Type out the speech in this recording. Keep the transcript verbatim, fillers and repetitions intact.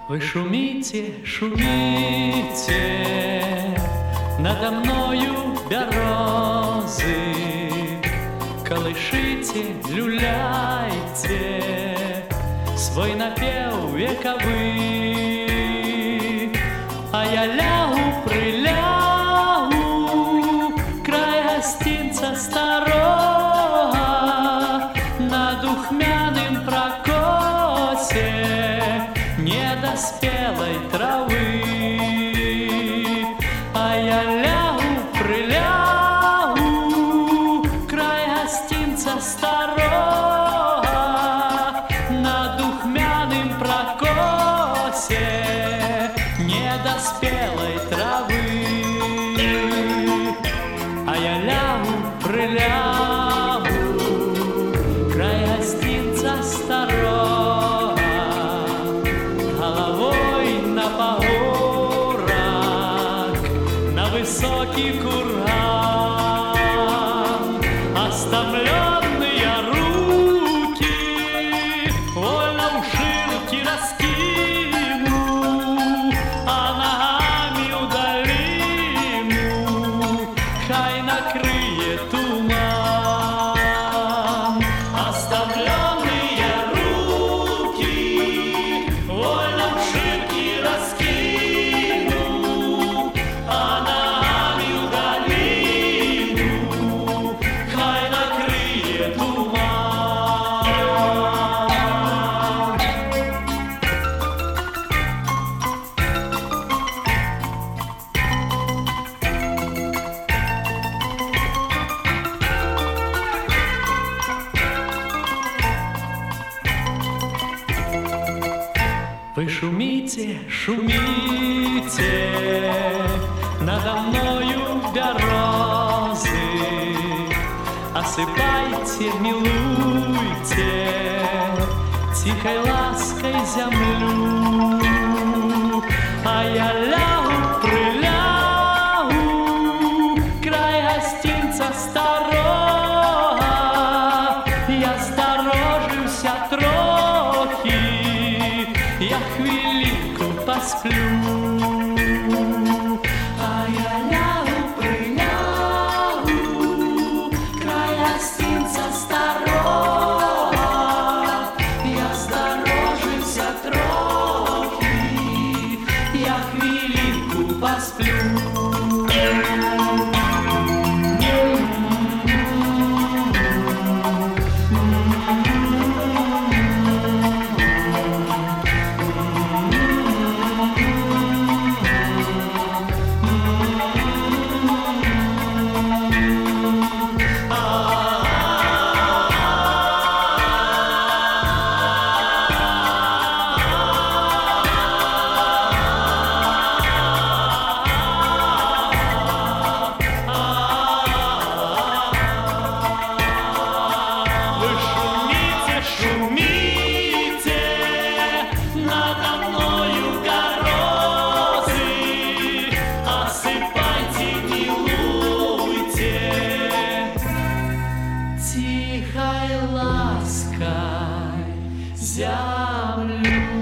Вы шумите, шумите, надо мною березы, колышите, люляйте свой напев вековый, а я лягу, прилягу, край гостинца старого, на духмяным прокосе недоспелой травы, а я лягу, прилягу, край гостинца старого, на духмяным прокосе недоспелой травы, а я лягу, прилягу, край гостинца старого, головой на погорок, на высокий курган, оставленные руки вольно у ширки раскину, а ногами удалину хай накрыет туман. Оставленные руки вольно у ширки раскину, а ногами удалину хай накрыет туман. Вы шумите, шумите, надо мною березы, осыпайте, милуйте тихой лаской землю, а я лягу, прилягу, край гостинца старого, я сторожуся трохи, я хвилинку посплю, а я лягу, прилягу, край гостинца старого, я сторожуся трохи, я хвилинку посплю. Шумите, надо мною березы, осыпайте, милуйте тихой лаской землю.